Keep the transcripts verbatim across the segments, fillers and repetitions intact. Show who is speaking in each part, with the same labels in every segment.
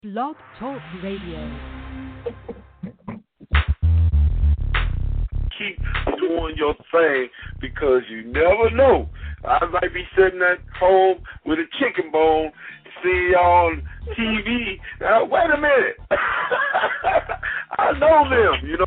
Speaker 1: Blog Talk Radio.
Speaker 2: Keep doing your thing because you never know. I might be sitting at home with a chicken bone, see y'all on T V. Now, wait a minute. I know them, you know.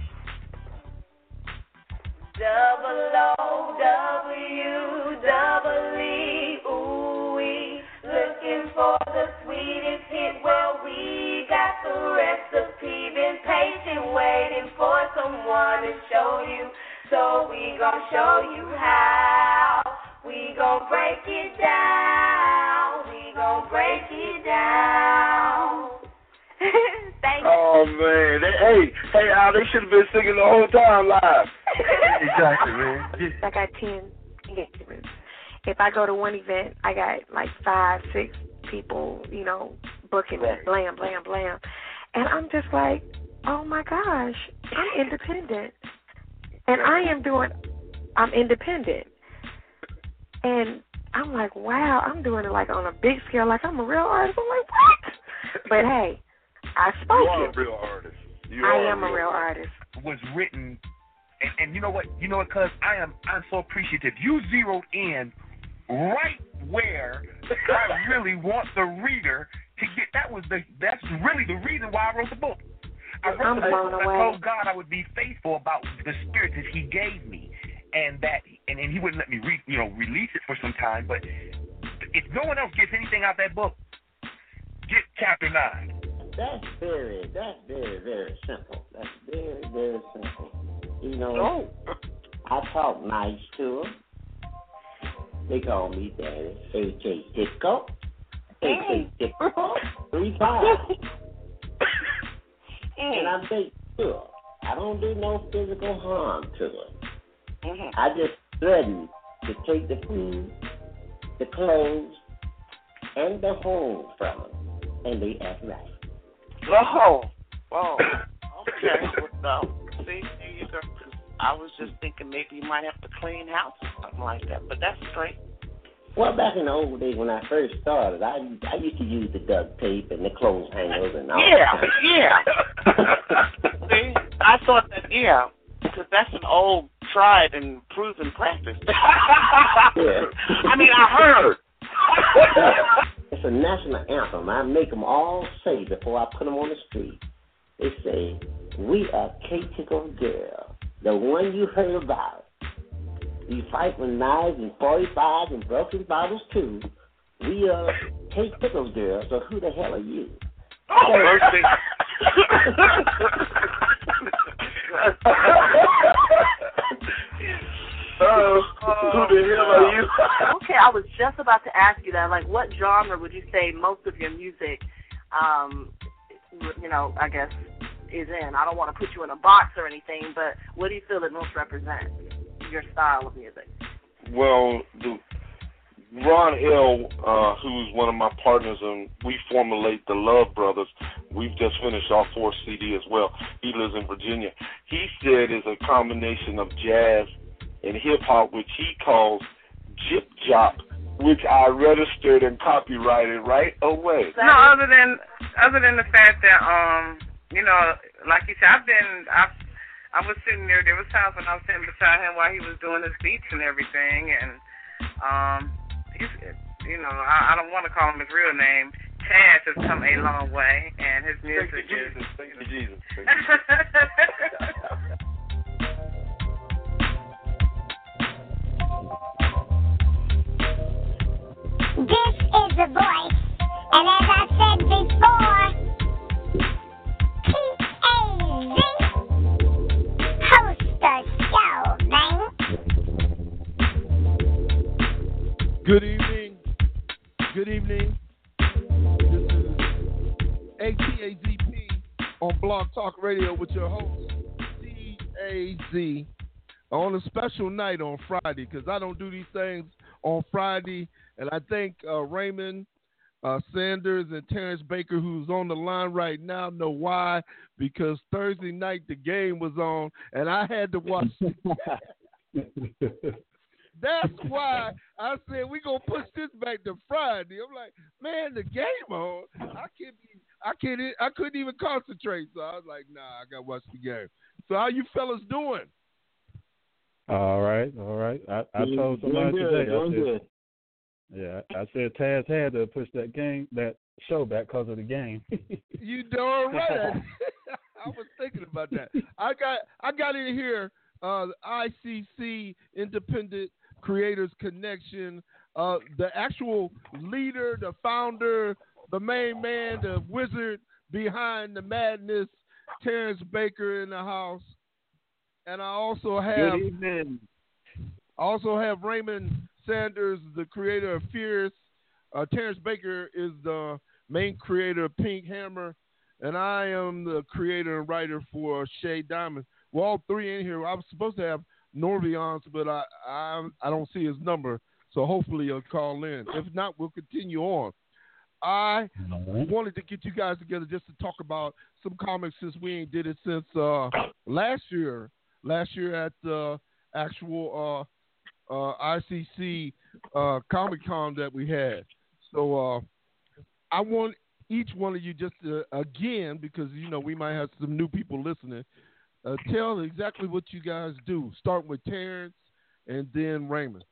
Speaker 3: Double O W, double E, ooh wee. Looking for the sweetest hit, well we got the recipe. Been patient, waiting for someone to show you. So we gon' show you how. We gon' break it down. We gon' break it down. Thank you.
Speaker 2: Oh man, they, hey, hey, Al, they should have been singing the whole time live.
Speaker 4: Exactly, man.
Speaker 5: I got ten engagements. If I go to one event, I got like five, six people, you know, booking me, blam, blam, blam. And I'm just like, oh my gosh, I'm independent. And I am doing, I'm independent. And I'm like, wow, I'm doing it like on a big scale, like I'm a real artist. I'm like, what? But hey, I spoke
Speaker 2: You are
Speaker 5: it.
Speaker 2: a real artist. You
Speaker 5: I
Speaker 2: are
Speaker 5: am a real artist.
Speaker 4: Was written, and, and you know what? You know what? Cause I am, I'm so appreciative. You zeroed in right where I really want the reader to get. That was the. That's really the reason why I wrote the book. I wrote
Speaker 5: I'm
Speaker 4: the book.
Speaker 5: blown
Speaker 4: I
Speaker 5: away.
Speaker 4: told God I would be faithful about the spirit that He gave me, and that, and, and He wouldn't let me, re, you know, release it for some time. But if no one else gets anything out of that book, get chapter nine.
Speaker 6: That's very, that's very, very simple. That's very, very simple. You know,
Speaker 2: No.
Speaker 6: I talk nice to them. They call me Daddy. A K Disco. A K Disco. Three times. And I make sure I don't do no physical harm to them.
Speaker 3: Mm-hmm.
Speaker 6: I just threaten to take the food, the clothes, and the home from them. And they act right.
Speaker 7: Oh, oh, okay. Well, no, see, you go. I was just thinking maybe you might have to clean house or something like that, but that's great.
Speaker 6: Well, back in the old days when I first started, I I used to use the duct tape and the clothes hangers and all
Speaker 7: Yeah,
Speaker 6: that.
Speaker 7: yeah. See, I thought that, yeah, because that's an old, tried and proven practice.
Speaker 6: Yeah.
Speaker 7: I mean, I heard.
Speaker 6: It's a national anthem. I make them all say before I put them on the street. They say, "We are K-Tickle Girl, the one you heard about. We fight with knives and forty-fives and broken bottles too. We are K-Tickle Girl, so who the hell are you?"
Speaker 7: Oh, mercy.
Speaker 2: Oh, who the hell are you?
Speaker 3: Okay, I was just about to ask you that. Like, what genre would you say most of your music, um, you know, I guess, is in? I don't want to put you in a box or anything, but what do you feel it most represents, your style of music?
Speaker 2: Well, the, Ron L., uh, who's one of my partners, and we formulate the Love Brothers. We've just finished our fourth C D as well. He lives in Virginia. He said it's a combination of jazz and hip-hop, which he calls Jip Jop, which I registered and copyrighted right away.
Speaker 8: No, other than other than the fact that um, you know, like you said, I've been I've I was sitting there. There was times when I was sitting beside him while he was doing his beats and everything, and um, he's, you know, I, I don't want to call him his real name. Chaz has come a long way, and his music
Speaker 2: Thank you,
Speaker 8: is.
Speaker 2: Jesus. Thank you, Jesus. Thank you.
Speaker 9: This is the voice, and as I said before, T A Z host the show, man.
Speaker 10: Good evening. Good evening. This is A T A Z P on Blog Talk Radio with your host, T A Z, on a special night on Friday, because I don't do these things on Friday. And I think uh, Raymond uh, Sanders and Terrence Baker, who's on the line right now, know why. Because Thursday night the game was on, and I had to watch. That's why I said we're going to push this back to Friday. I'm like, man, the game on. I can't be I can't. e- I couldn't even concentrate. So I was like, nah, I got to watch the game. So how you fellas doing?
Speaker 11: All right, all right. I, I
Speaker 6: Doing-
Speaker 11: told
Speaker 6: doing
Speaker 11: somebody
Speaker 6: good,
Speaker 11: today. I
Speaker 6: doing
Speaker 11: said,
Speaker 6: good.
Speaker 11: yeah, I said Taz had to push that game, that show back because of the game.
Speaker 10: You darn right. I was thinking about that. I got I got in here. Uh, the I C C Independent Creators Connection. Uh, the actual leader, the founder, the main man, the wizard behind the madness, Terrence Baker in the house. And I also have
Speaker 6: Good evening.
Speaker 10: I also have Raymond Sanders, the creator of Fierce. Uh, Terrence Baker is the main creator of Pink Hammer, and I am the creator and writer for Shay Diamond. We're all three in here. I was supposed to have Norvions, but I, I I don't see his number, so hopefully he'll call in. If not, we'll continue on. I wanted to get you guys together just to talk about some comics since we ain't did it since uh, last year. Last year at the actual uh, uh, I C C uh, Comic Con that we had. So uh, I want each one of you just to, again, because you know we might have some new people listening, uh, tell exactly what you guys do. Start with Terrence and then Raymond.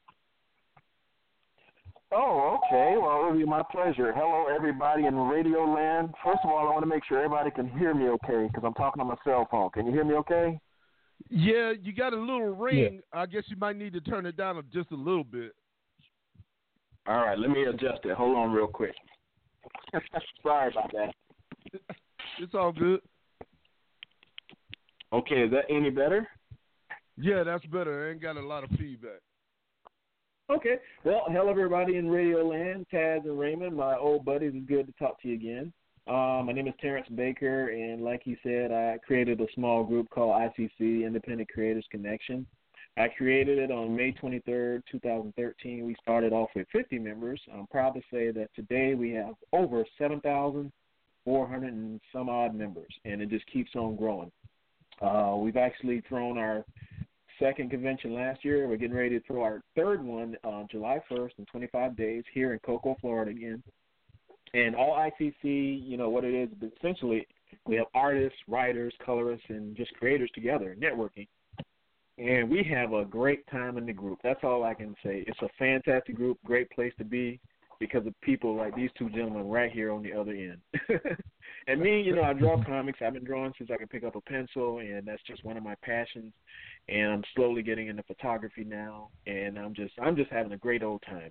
Speaker 12: Oh, okay. Well, it'll be my pleasure. Hello, everybody in Radio Land. First of all, I want to make sure everybody can hear me okay because I'm talking on my cell phone. Can you hear me okay?
Speaker 10: Yeah, you got a little ring. Yeah. I guess you might need to turn it down just a little bit.
Speaker 12: All right, let me adjust it. Hold on real quick. Sorry about that.
Speaker 10: It's all good.
Speaker 12: Okay, is that any better?
Speaker 10: Yeah, that's better. I ain't got a lot of feedback.
Speaker 12: Okay. Well, hello, everybody in Radio Land. Taz and Raymond, my old buddies. It's good to talk to you again. Uh, my name is Terrence Baker, and like he said, I created a small group called I C C, Independent Creators Connection. I created it on May twenty-third, twenty thirteen. We started off with fifty members. I'm proud to say that today we have over seven thousand four hundred and some odd members, and it just keeps on growing. Uh, we've actually thrown our second convention last year. We're getting ready to throw our third one on July first in twenty-five days here in Cocoa, Florida again. And all I C C, you know, what it is, essentially we have artists, writers, colorists, and just creators together, networking. And we have a great time in the group. That's all I can say. It's a fantastic group, great place to be because of people like these two gentlemen right here on the other end. And me, you know, I draw comics. I've been drawing since I could pick up a pencil, and that's just one of my passions. And I'm slowly getting into photography now, and I'm just I'm just having a great old time.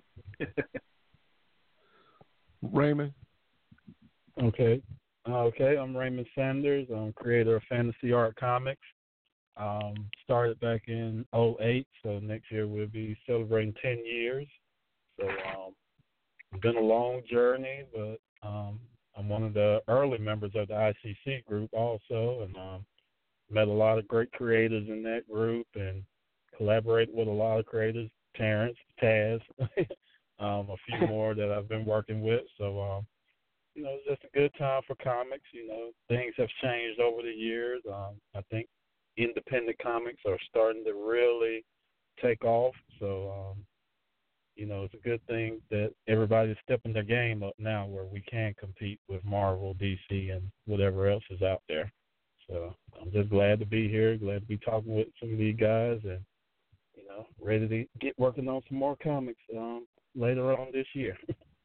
Speaker 10: Raymond?
Speaker 11: Okay. Okay, I'm Raymond Sanders. I'm creator of Fantasy Art Comics. Um, started back in oh eight, so next year we'll be celebrating ten years. So um, it's been a long journey, but um, I'm one of the early members of the I C C group also, and um, met a lot of great creators in that group and collaborated with a lot of creators, Terrence, Taz, um, a few more that I've been working with. So, um, you know, it's just a good time for comics. You know, things have changed over the years. Um, I think independent comics are starting to really take off. So, um, you know, it's a good thing that everybody's stepping their game up now where we can compete with Marvel, D C, and whatever else is out there. So I'm just glad to be here, glad to be talking with some of these guys and, you know, ready to get working on some more comics um, later on this year.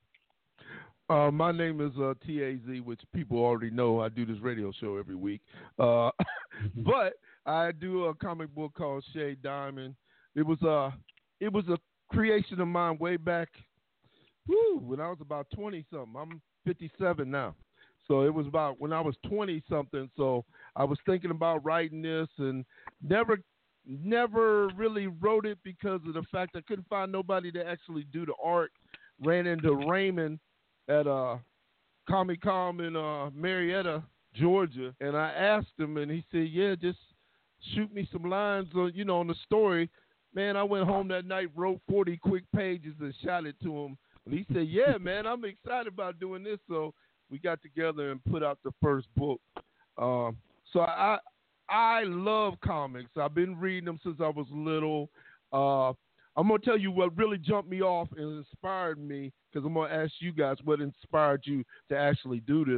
Speaker 10: Uh, my name is uh, T A Z, which people already know. I do this radio show every week. Uh, but I do a comic book called Shay Diamond. It was a, it was a creation of mine way back whew, when I was about twenty-something. I'm fifty-seven now. So it was about when I was twenty-something. So I was thinking about writing this and never never really wrote it because of the fact I couldn't find nobody to actually do the art. Ran into Raymond at uh, Comic Con in uh, Marietta, Georgia, and I asked him, and he said, yeah, just shoot me some lines on, you know, on the story. Man, I went home that night, wrote forty quick pages and shot it to him. And he said, yeah, man, I'm excited about doing this. So we got together and put out the first book. Um, so I I love comics. I've been reading them since I was little. Uh, I'm going to tell you what really jumped me off and inspired me, because I'm going to ask you guys what inspired you to actually do this.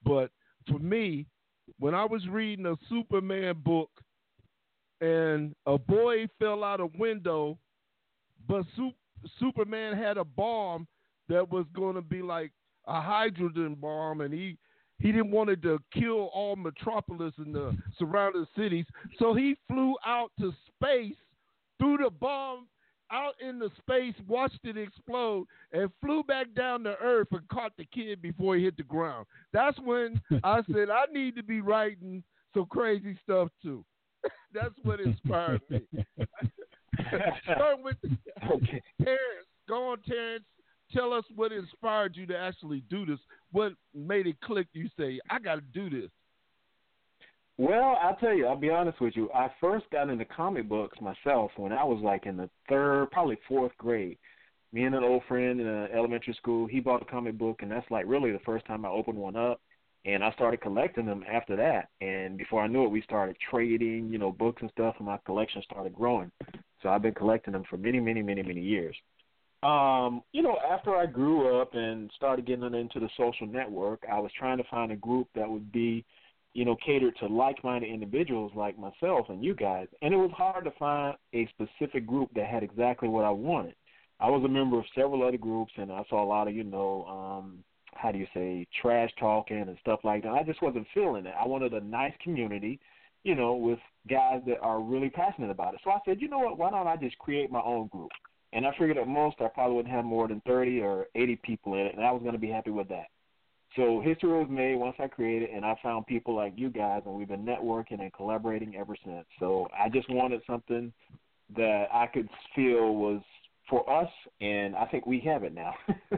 Speaker 10: But for me, when I was reading a Superman book and a boy fell out a window, but Sup- Superman had a bomb that was going to be like a hydrogen bomb, and he, he didn't want it to kill all Metropolis and the surrounding cities, so he flew out to space, threw the bomb out in the space, watched it explode, and flew back down to Earth and caught the kid before he hit the ground. That's when I said I need to be writing some crazy stuff too. That's what inspired me. Start with
Speaker 12: okay.
Speaker 10: Terrence. Go on, Terrence. Tell us what inspired you to actually do this. What made it click? You say, I got to do this.
Speaker 12: Well, I'll tell you, I'll be honest with you. I first got into comic books myself when I was like in the third, probably fourth grade. Me and an old friend in uh, elementary school, he bought a comic book, and that's like really the first time I opened one up. And I started collecting them after that. And before I knew it, we started trading, you know, books and stuff, and my collection started growing. So I've been collecting them for many, many, many, many years. Um, you know, after I grew up and started getting into the social network, I was trying to find a group that would be, you know, catered to like-minded individuals like myself and you guys. And it was hard to find a specific group that had exactly what I wanted. I was a member of several other groups, and I saw a lot of, you know, um, how do you say, trash talking and stuff like that. I just wasn't feeling it. I wanted a nice community, you know, with guys that are really passionate about it. So I said, you know what, why don't I just create my own group? And I figured at most I probably wouldn't have more than thirty or eighty people in it, and I was going to be happy with that. So history was made once I created, and I found people like you guys, and we've been networking and collaborating ever since. So I just wanted something that I could feel was for us, and I think we have it now.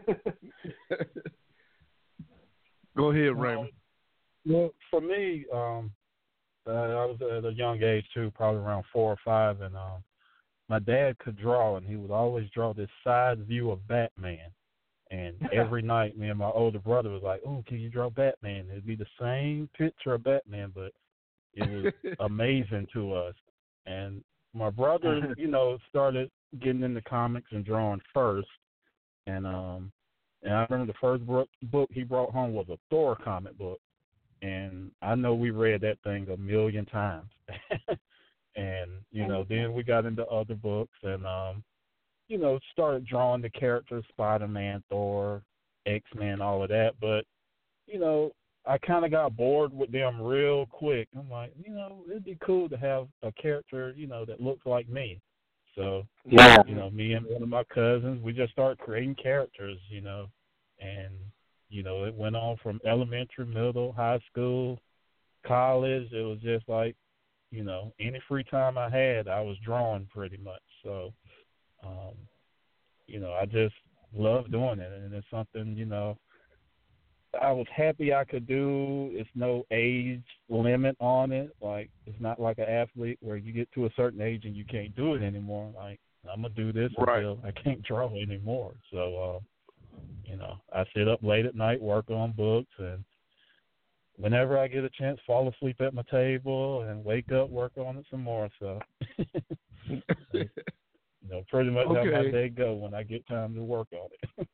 Speaker 10: Go ahead, Raymond.
Speaker 11: Well, for me, um, uh, I was at a young age too, probably around four or five, and um, my dad could draw, and he would always draw this side view of Batman. And every night, me and my older brother was like, "Oh, can you draw Batman?" It'd be the same picture of Batman, but it was amazing to us. And my brother, you know, started getting into comics and drawing first. And um, and I remember the first book, book he brought home was a Thor comic book. And I know we read that thing a million times. And, you know, then we got into other books and, um, you know, started drawing the characters, Spider-Man, Thor, X-Men, all of that. But, you know, I kind of got bored with them real quick. I'm like, you know, it'd be cool to have a character, you know, that looks like me. So,
Speaker 12: yeah.
Speaker 11: you know, me and one of my cousins, we just started creating characters, you know. And, you know, it went on from elementary, middle, high school, college. It was just like, you know, any free time I had, I was drawing pretty much. So, um, you know, I just love doing it. And it's something, you know, I was happy I could do. It's no age limit on it. Like, it's not like an athlete where you get to a certain age and you can't do it anymore. Like, I'm going to do this
Speaker 10: right.
Speaker 11: until I can't draw anymore. So, uh, you know, I sit up late at night, work on books, and whenever I get a chance, fall asleep at my table and wake up, work on it some more. So, you know, pretty much
Speaker 10: okay.
Speaker 11: how my day go when I get time to work on it.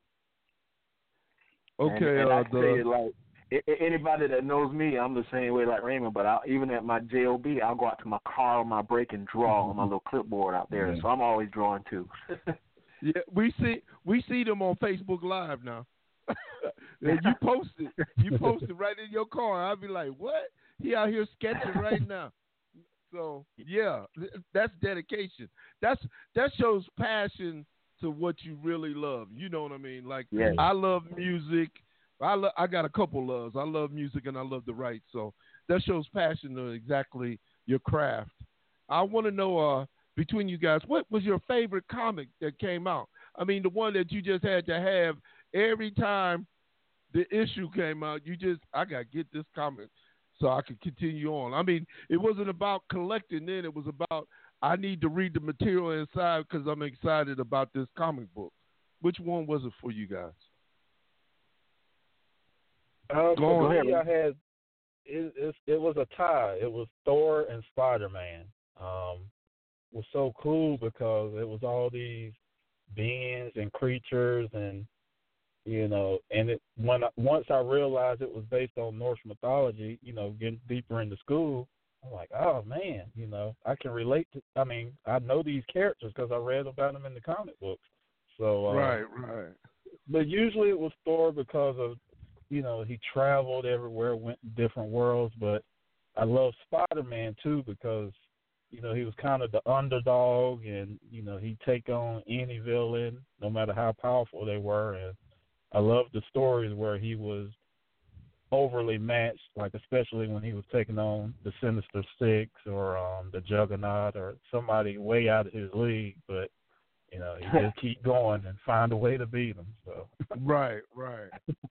Speaker 10: okay.
Speaker 12: And, and
Speaker 10: uh,
Speaker 12: I
Speaker 10: the...
Speaker 12: tell you, like, anybody that knows me, I'm the same way like Raymond, but I, even at my J O B, I'll go out to my car on my break and draw mm-hmm. on my little clipboard out there. Yeah. So I'm always drawing too.
Speaker 10: yeah, we see we see them on Facebook Live now. And you post it. You post it right in your car. I'll be like, what? He out here sketching right now. So, yeah, that's dedication. That's That shows passion to what you really love. You know what I mean? Like,
Speaker 12: yeah.
Speaker 10: I love music. I, lo- I got a couple loves. I love music and I love to write. So that shows passion to exactly your craft. I want to know, uh, between you guys, what was your favorite comic that came out? I mean, the one that you just had to have every time the issue came out, you just, I got to get this comic so I could continue on. I mean, it wasn't about collecting then. It was about, I need to read the material inside because I'm excited about this comic book. Which one was it for you guys?
Speaker 11: Uh, for me, I had, it, it, it was a tie. It was Thor and Spider-Man. Um, it was so cool because it was all these beings and creatures and you know, and it when I, once I realized it was based on Norse mythology, you know, getting deeper into school, I'm like, oh man, you know, I can relate to. I mean, I know these characters because I read about them in the comic books. So uh,
Speaker 10: right, right.
Speaker 11: But usually it was Thor because of, you know, he traveled everywhere, went to different worlds. But I love Spider-Man too because, you know, he was kind of the underdog, and you know, he'd take on any villain, no matter how powerful they were. And I love the stories where he was overly matched, like especially when he was taking on the Sinister Six or um, the Juggernaut or somebody way out of his league. But you know, he just keep going and find a way to beat them. So
Speaker 10: right, right.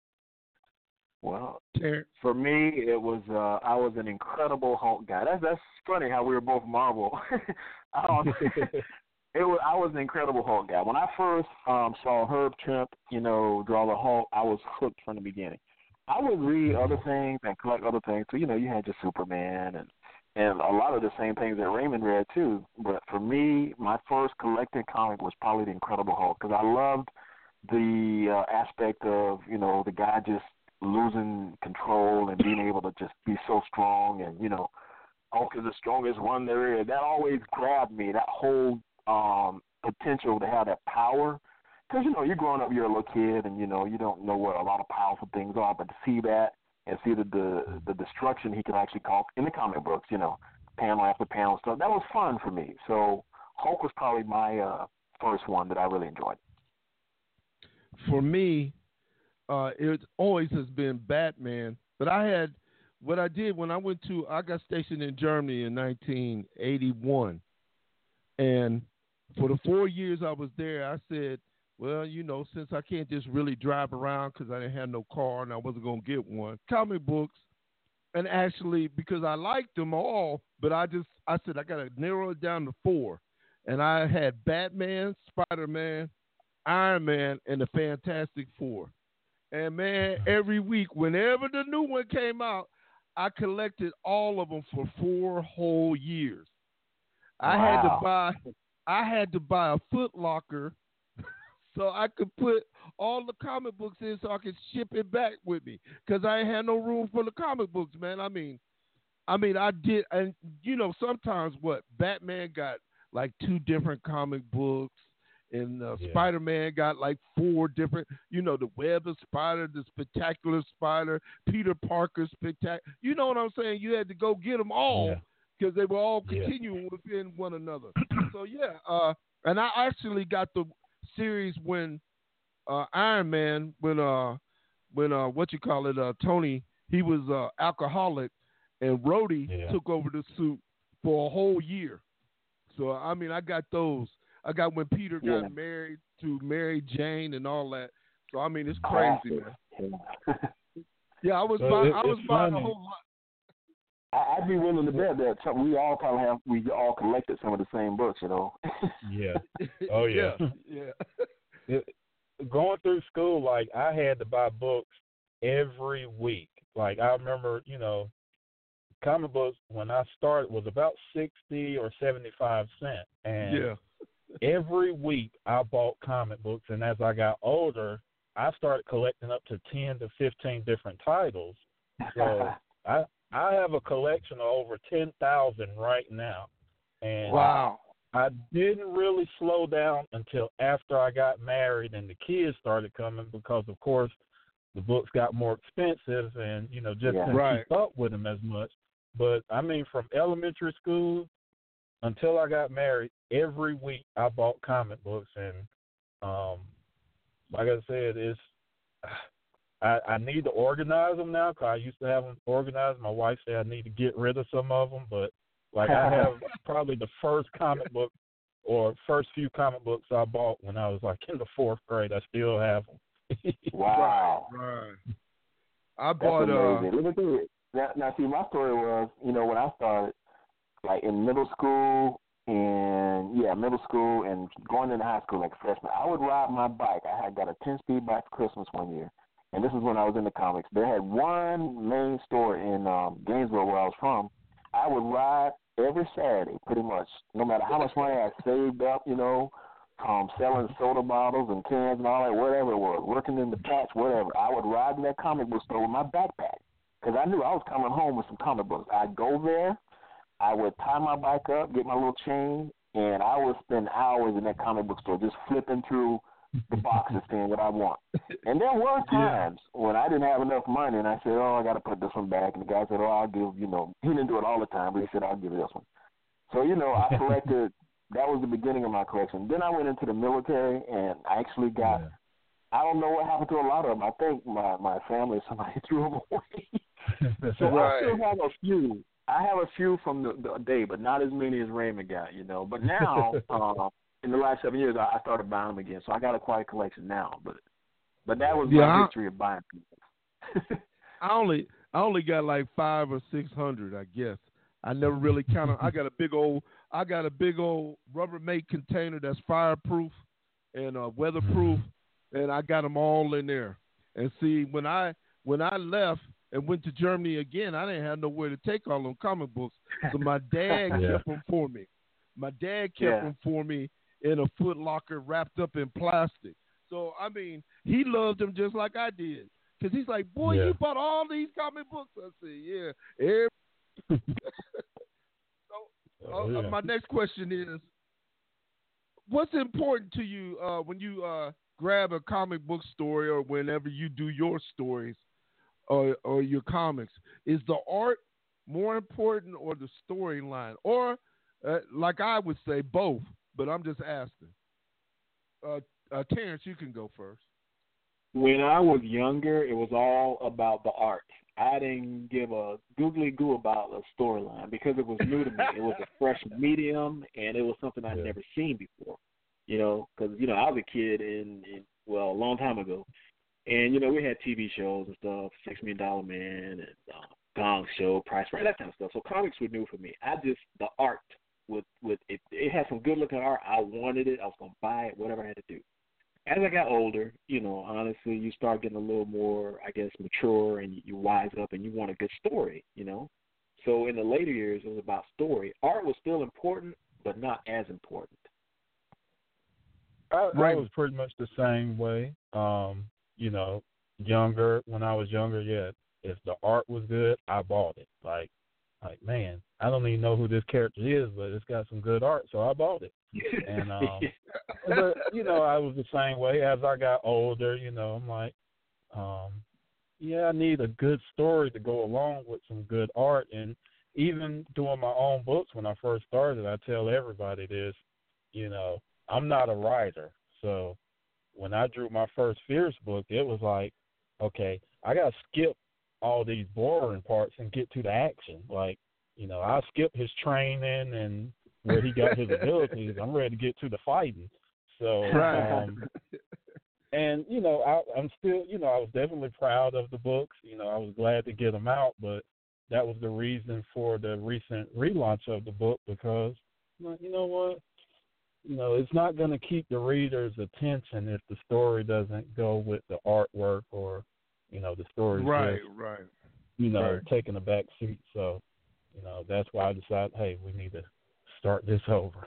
Speaker 12: Well, for me, it was uh, I was an Incredible Hulk guy. That's that's funny how we were both Marvel. um, it was I was an Incredible Hulk guy. When I first um, saw Herb Trimp, you know, draw the Hulk, I was hooked from the beginning. I would read other things and collect other things. So you know, you had your Superman and and a lot of the same things that Raymond read too. But for me, my first collected comic was probably the Incredible Hulk because I loved the uh, aspect of, you know, the guy just losing control and being able to just be so strong, and you know, Hulk is the strongest one there is. That always grabbed me. That whole um, potential to have that power, because you know, you're growing up, you're a little kid, and you know, you don't know what a lot of powerful things are, but to see that and see the the, the destruction he could actually cause in the comic books, you know, panel after panel stuff, that was fun for me. So Hulk was probably my uh, first one that I really enjoyed.
Speaker 10: For me, Uh, it always has been Batman, but I had what I did when I went to I got stationed in Germany in nineteen eighty-one, and for the four years I was there, I said, well, you know, since I can't just really drive around because I didn't have no car and I wasn't gonna get one, comic books, and actually because I liked them all, but I just I said I gotta narrow it down to four, and I had Batman, Spider-Man, Iron Man, and the Fantastic Four. And, man, every week, whenever the new one came out, I collected all of them for four whole years. I
Speaker 12: wow.
Speaker 10: had to buy I had to buy a Foot Locker so I could put all the comic books in so I could ship it back with me because I ain't had no room for the comic books, man. I mean, I mean, I did, and, you know, sometimes what, Batman got like two different comic books. And uh, yeah. Spider-Man got like four different, you know, the Web of Spider, the Spectacular Spider, Peter Parker Spectacular. You know what I'm saying? You had to go get them all because yeah. they were all continuing yeah. within one another. So, yeah. Uh, and I actually got the series when uh, Iron Man, when, uh, when uh, what you call it, uh, Tony, he was uh, alcoholic, and Rhodey yeah. took over the suit for a whole year. So, I mean, I got those. I got when Peter got yeah. married to Mary Jane and all that. So I mean, it's crazy, man. Yeah, I was so buying. It, I was buying a whole lot.
Speaker 12: I'd be willing to bet that some, we all probably have. We all collected some of the same books, you know.
Speaker 11: Yeah. Oh yeah.
Speaker 10: Yeah.
Speaker 11: yeah. It, going through school, like I had to buy books every week. Like I remember, you know, comic books when I started was about sixty or seventy-five cents, and
Speaker 10: yeah.
Speaker 11: every week I bought comic books, and as I got older, I started collecting up to ten to fifteen different titles. So I I have a collection of over ten thousand right now. And
Speaker 10: wow.
Speaker 11: I didn't really slow down until after I got married and the kids started coming because, of course, the books got more expensive and, you know, just
Speaker 12: yeah.
Speaker 11: couldn't
Speaker 10: right.
Speaker 11: keep up with them as much. But, I mean, from elementary school until I got married, every week I bought comic books, and um, like I said, it's I, I need to organize them now because I used to have them organized. My wife said I need to get rid of some of them, but like I have probably the first comic book or first few comic books I bought when I was like in the fourth grade. I still have them.
Speaker 12: Wow.
Speaker 10: Right. I bought.
Speaker 12: That's amazing. Uh, Let me do it. Now, now, see, my story was, you know, when I started, like in middle school and yeah, middle school and going into high school, like freshman, I would ride my bike. I had got a ten-speed bike for Christmas one year, and this is when I was in the comics. They had one main store in um, Gainesville, where I was from. I would ride every Saturday, pretty much, no matter how much money I saved up, you know, um, selling soda bottles and cans and all that, whatever it was, working in the patch, whatever. I would ride to that comic book store with my backpack because I knew I was coming home with some comic books. I'd go there, I would tie my bike up, get my little chain, and I would spend hours in that comic book store just flipping through the boxes, seeing what I want. And there were times yeah. when I didn't have enough money, and I said, oh, I got to put this one back. And the guy said, oh, I'll give, you know, he didn't do it all the time, but he said, I'll give you this one. So, you know, I collected, that was the beginning of my collection. Then I went into the military, and I actually got, yeah. I don't know what happened to a lot of them. I think my, my family, somebody threw them away. So right. I still have a few. I have a few from the, the day, but not as many as Raymond got, you know. But now, uh, in the last seven years, I, I started buying them again. So I got a quite a collection now. But but that was yeah, my I, history of buying people.
Speaker 10: I only I only got like five or six hundred, I guess. I never really counted. I got a big old I got a big old Rubbermaid container that's fireproof and uh, weatherproof, and I got them all in there. And see, when I when I left and went to Germany again, I didn't have nowhere to take all them comic books. So my dad yeah. kept them for me. My dad kept yeah. them for me in a Foot Locker wrapped up in plastic. So, I mean, he loved them just like I did. Because he's like, boy, yeah. you bought all these comic books. I said, yeah. Every... so, oh, yeah. uh, my next question is, what's important to you uh, when you uh, grab a comic book story or whenever you do your stories? Or, or your comics, is the art more important or the storyline? Or, uh, like I would say, both, but I'm just asking. Uh, uh, Terrence, you can go first.
Speaker 12: When I was younger, it was all about the art. I didn't give a googly goo about a storyline because it was new to me. It was a fresh medium, and it was something I'd yeah. never seen before. You know, because, you know, I was a kid in, in, well, a long time ago. And, you know, we had T V shows and stuff, Six Million Dollar Man and uh, Gong Show, Price Right, that kind of stuff. So comics were new for me. I just, the art, with, with it, it had some good-looking art. I wanted it. I was going to buy it, whatever I had to do. As I got older, you know, honestly, you start getting a little more, I guess, mature, and you, you wise up, and you want a good story, you know. So in the later years, it was about story. Art was still important, but not as important.
Speaker 11: I, I was pretty much the same way. Um, you know, younger, when I was younger, yeah, if the art was good, I bought it. Like, like man, I don't even know who this character is, but it's got some good art, so I bought it. And, um, but, you know, I was the same way. As I got older, you know, I'm like, um, yeah, I need a good story to go along with some good art. And even doing my own books, when I first started, I tell everybody this, you know, I'm not a writer, so when I drew my first Fierce book, it was like, okay, I got to skip all these boring parts and get to the action. Like, you know, I skip his training and where he got his abilities. I'm ready to get to the fighting. So, um, and, you know, I, I'm still, you know, I was definitely proud of the books. You know, I was glad to get them out, but that was the reason for the recent relaunch of the book because, you know what? You know, it's not going to keep the reader's attention if the story doesn't go with the artwork or, you know, the story
Speaker 10: right,
Speaker 11: just,
Speaker 10: right,
Speaker 11: you know,
Speaker 10: right.
Speaker 11: taking a back seat. So, you know, that's why I decided, hey, we need to start this over.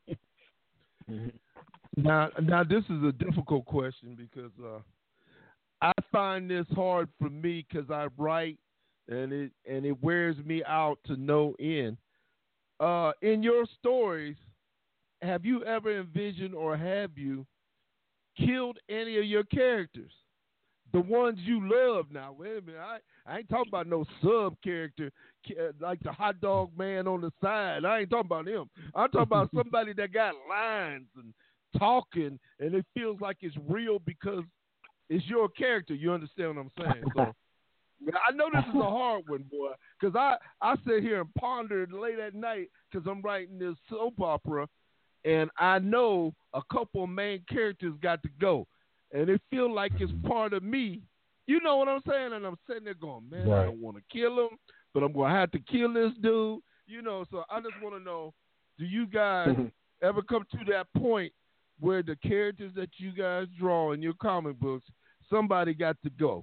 Speaker 10: Now, now this is a difficult question because uh, I find this hard for me because I write and it and it wears me out to no end. Uh, in your stories, have you ever envisioned or have you killed any of your characters? The ones you love now. Wait a minute. I, I ain't talking about no sub character like the hot dog man on the side. I ain't talking about him. I'm talking about somebody that got lines and talking and it feels like it's real because it's your character. You understand what I'm saying? So I know this is a hard one, boy, because I, I sit here and ponder late at night because I'm writing this soap opera. And I know a couple of main characters got to go. And it feels like it's part of me. You know what I'm saying? And I'm sitting there going, man, right. I don't want to kill him, but I'm going to have to kill this dude. You know, so I just want to know, do you guys ever come to that point where the characters that you guys draw in your comic books, somebody got to go?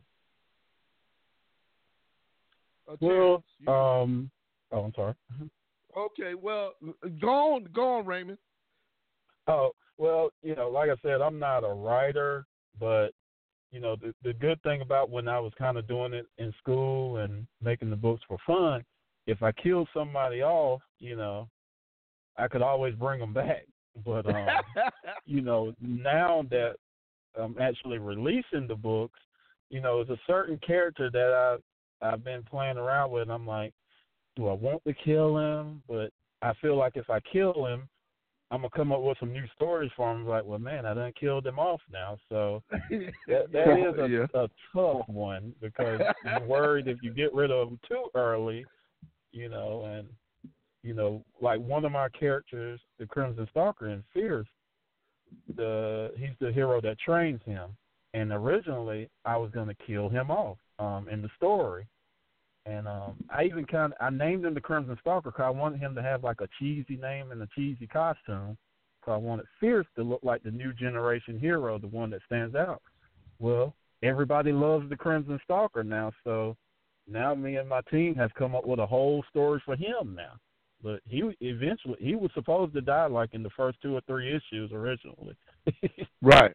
Speaker 11: Uh, well, um, oh, I'm sorry.
Speaker 10: Okay, well, go on, go on, Raymond.
Speaker 11: Oh, well, you know, like I said, I'm not a writer, but you know, the the good thing about when I was kind of doing it in school and making the books for fun, if I killed somebody off, you know, I could always bring them back. But um, you know, now that I'm actually releasing the books, you know, there's a certain character that I I've been playing around with. And I'm like, do I want to kill him? But I feel like if I kill him, I'm gonna come up with some new stories for him. Like, well, man, I done killed him off now. So that, that is a, yeah. a tough one because you're worried if you get rid of him too early, you know. And you know, like one of my characters, the Crimson Stalker in Fierce, the he's the hero that trains him. And originally, I was gonna kill him off um, in the story. And um, I even kind of I named him the Crimson Stalker because I wanted him to have like a cheesy name and a cheesy costume. So I wanted Fierce to look like the new generation hero, the one that stands out. Well, everybody loves the Crimson Stalker now, so now me and my team have come up with a whole story for him now. But he eventually he was supposed to die like in the first two or three issues originally.
Speaker 10: Right.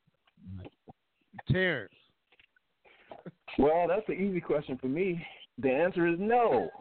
Speaker 10: Terrence.
Speaker 12: Well, that's an easy question for me. The answer is no.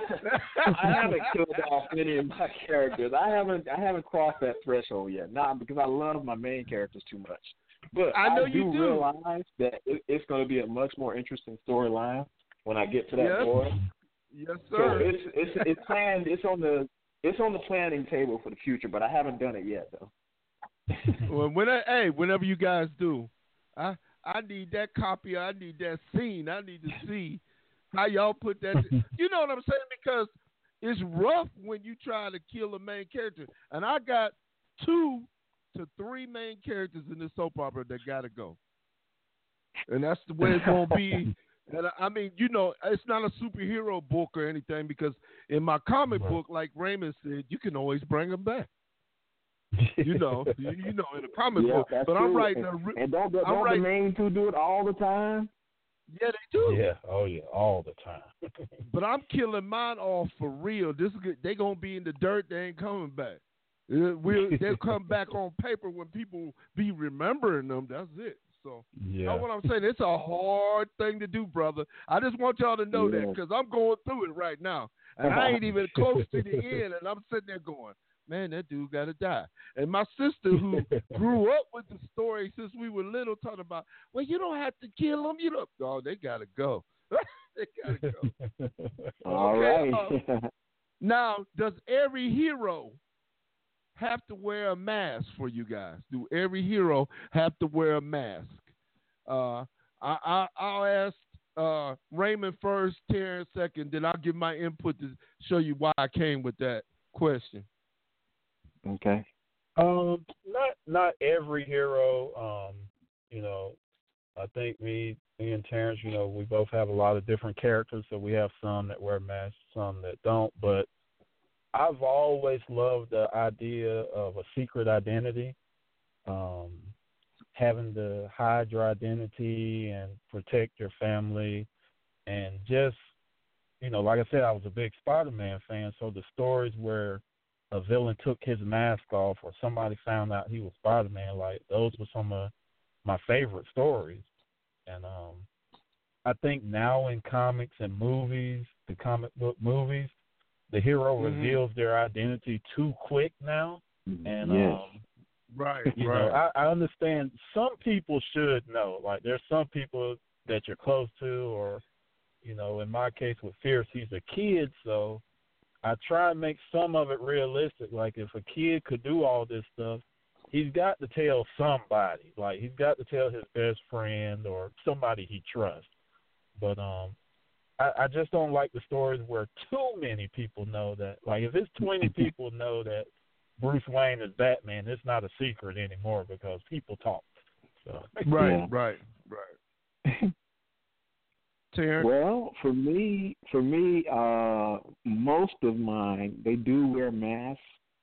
Speaker 12: I haven't killed off any of my characters. I haven't I haven't crossed that threshold yet. Not because I love my main characters too much. But
Speaker 10: I know
Speaker 12: I do,
Speaker 10: you do
Speaker 12: realize that it, it's going to be a much more interesting storyline when I get to that
Speaker 10: yes.
Speaker 12: point.
Speaker 10: Yes,
Speaker 12: So
Speaker 10: sir.
Speaker 12: it's it's it's planned. It's on the it's on the planning table for the future, but I haven't done it yet though.
Speaker 10: Well, when I, hey, whenever you guys do, I I need that copy. I need that scene. I need to see how y'all put that. You know what I'm saying? Because it's rough when you try to kill a main character. And I got two to three main characters in this soap opera that got to go. And that's the way it's going to be. And I mean, you know, it's not a superhero book or anything because in my comic book, like Raymond said, you can always bring them back. You know, you, you know, in a comic
Speaker 12: yeah,
Speaker 10: book.
Speaker 12: That's
Speaker 10: but
Speaker 12: true.
Speaker 10: I'm writing
Speaker 12: and,
Speaker 10: a.
Speaker 12: And don't, don't
Speaker 10: I'm
Speaker 12: the
Speaker 10: writing,
Speaker 12: main two do it all the time?
Speaker 10: Yeah, they do.
Speaker 11: Yeah, oh yeah, all the time.
Speaker 10: But I'm killing mine off for real. This is good. They gonna be in the dirt. They ain't coming back. Uh, We'll, they'll come back on paper when people be remembering them. That's it. So,
Speaker 11: yeah.
Speaker 10: you know what I'm saying? It's a hard thing to do, brother. I just want y'all to know
Speaker 12: yeah.
Speaker 10: that because I'm going through it right now, and I ain't even close to the end, and I'm sitting there going, man, that dude got to die. And my sister, who grew up with the story since we were little, talking about, well, you don't have to kill them. You don't. Oh, they got to go. They got to go.
Speaker 12: All
Speaker 10: okay,
Speaker 12: right.
Speaker 10: uh, now, does every hero have to wear a mask for you guys? Do every hero have to wear a mask? Uh, I, I, I'll ask uh, Raymond first, Terrence second, then I'll give my input to show you why I came with that question.
Speaker 12: Okay.
Speaker 11: Um, not not every hero. Um, you know, I think me, me and Terrence, you know, we both have a lot of different characters, so we have some that wear masks, some that don't. But I've always loved the idea of a secret identity, um, having to hide your identity and protect your family, and just, you know, like I said, I was a big Spider-Man fan, so the stories where a villain took his mask off or somebody found out he was Spider-Man, like those were some of my favorite stories. And um, I think now in comics and movies, the comic book movies, the hero mm-hmm. reveals their identity too quick now. And
Speaker 12: yes.
Speaker 11: um,
Speaker 10: right,
Speaker 11: you
Speaker 10: right.
Speaker 11: know, I, I understand some people should know. Like there's some people that you're close to, or you know, in my case with Fierce, he's a kid, so I try and make some of it realistic. Like if a kid could do all this stuff, he's got to tell somebody. Like he's got to tell his best friend or somebody he trusts. But um, I, I just don't like the stories where too many people know that. Like if it's twenty people know that Bruce Wayne is Batman, it's not a secret anymore because people talk. So
Speaker 10: right,
Speaker 12: yeah.
Speaker 10: right, right. Terrence?
Speaker 12: Well, for me, for me, uh, most of mine they do wear masks.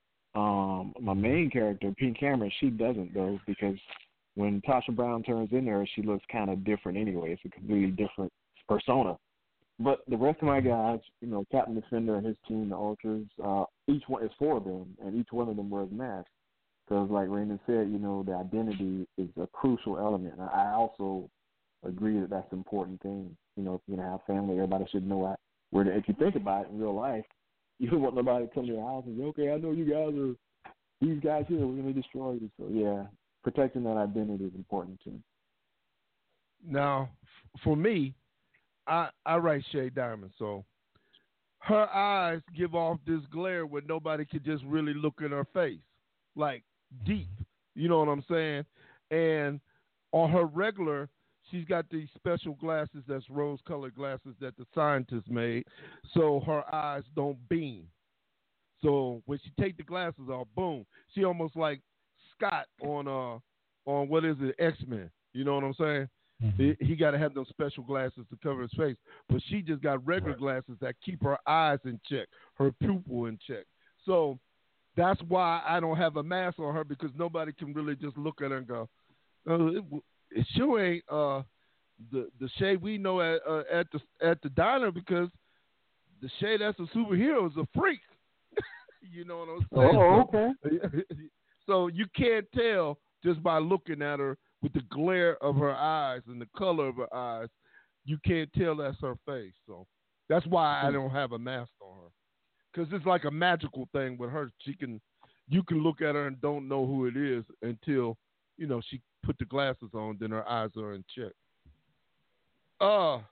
Speaker 12: Um, my main character, Pink Cameron, she doesn't though because when Tasha Brown turns in there, she looks kind of different anyway. It's a completely different persona. But the rest of my guys, you know, Captain Defender and his team, the Ultras, uh, each one is four of them, and each one of them wears masks. Because, like Raymond said, you know, the identity is a crucial element. And I also agree that that's an important thing. You know, if you're going to have family, everybody should know that. Where if you think about it in real life, you don't want nobody to come to your house and say, okay, I know you guys are, these guys here, we're going to destroy you. So, yeah, protecting that identity is important, too.
Speaker 10: Now, for me, I, I write Shay Diamond, so her eyes give off this glare where nobody can just really look in her face, like deep. You know what I'm saying? And on her regular, she's got these special glasses that's rose-colored glasses that the scientists made, so her eyes don't beam. So when she take the glasses off, boom, she almost like Scott on uh on what is it, X-Men. You know what I'm saying? Mm-hmm. He, he got to have those special glasses to cover his face, but she just got regular right. glasses that keep her eyes in check, her pupil in check. So that's why I don't have a mask on her, because nobody can really just look at her and go, oh, it, it sure ain't uh, the the Shay we know at uh, at the at the diner, because the Shay that's a superhero is a freak. You know what I'm saying?
Speaker 12: Oh, okay.
Speaker 10: So you can't tell just by looking at her with the glare of her eyes and the color of her eyes. You can't tell that's her face. So that's why I don't have a mask on her, because it's like a magical thing with her. She can, you can look at her and don't know who it is until, you know, she put the glasses on, then her eyes are in check. Uh,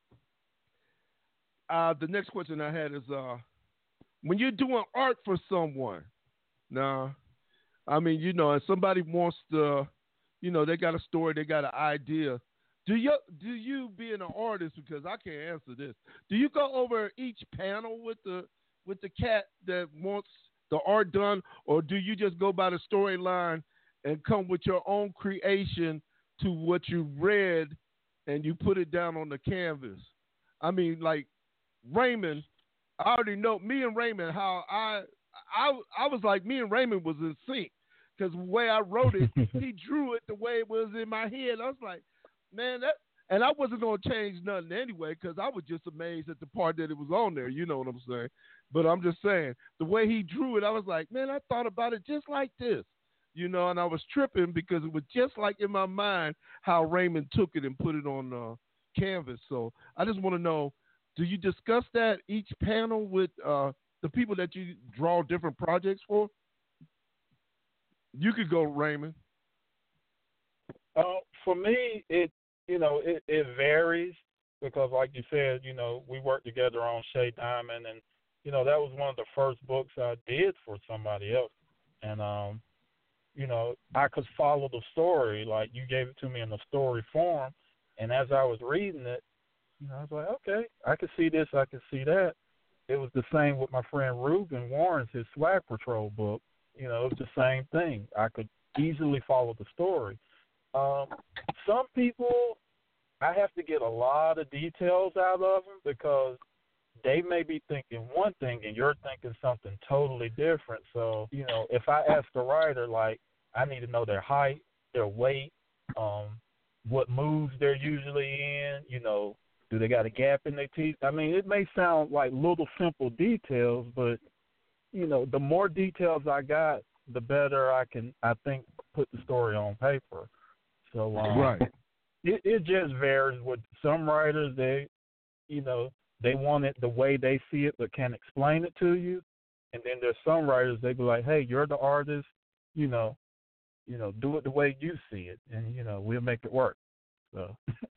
Speaker 10: uh, the next question I had is, uh, when you're doing art for someone, now, I mean, you know, and somebody wants to, you know, they got a story, they got an idea. Do you, do you being an artist, because I can't answer this, do you go over each panel with the with the cat that wants the art done, or do you just go by the storyline and come with your own creation to what you read and you put it down on the canvas? I mean, like Raymond, I already know me and Raymond, how I I I was like, me and Raymond was in sync, because the way I wrote it, he drew it the way it was in my head. I was like, man, that, and I wasn't going to change nothing anyway, because I was just amazed at the part that it was on there. You know what I'm saying? But I'm just saying, the way he drew it, I was like, man, I thought about it just like this. You know, and I was tripping because it was just like in my mind how Raymond took it and put it on uh, canvas. So I just want to know, do you discuss that each panel with uh, the people that you draw different projects for? You could go, Raymond.
Speaker 11: Uh, for me, it you know it, it varies, because, like you said, you know, we worked together on Shay Diamond, and you know that was one of the first books I did for somebody else, and um, you know, I could follow the story, like you gave it to me in the story form, and as I was reading it, you know, I was like, okay, I can see this, I can see that. It was the same with my friend Reuben Warren's, his Swag Patrol book. You know, it was the same thing. I could easily follow the story. Um, some people, I have to get a lot of details out of them, because they may be thinking one thing and you're thinking something totally different. So, you know, if I ask a writer, like, I need to know their height, their weight, um, what moves they're usually in, you know, do they got a gap in their teeth? I mean, it may sound like little simple details, but, you know, the more details I got, the better I can, I think, put the story on paper. So, um,
Speaker 10: right.
Speaker 11: It, it just varies with some writers. They, you know, they want it the way they see it, but can't explain it to you. And then there's some writers, they be like, hey, you're the artist, you know, you know, do it the way you see it, and, you know, we'll make it work. So.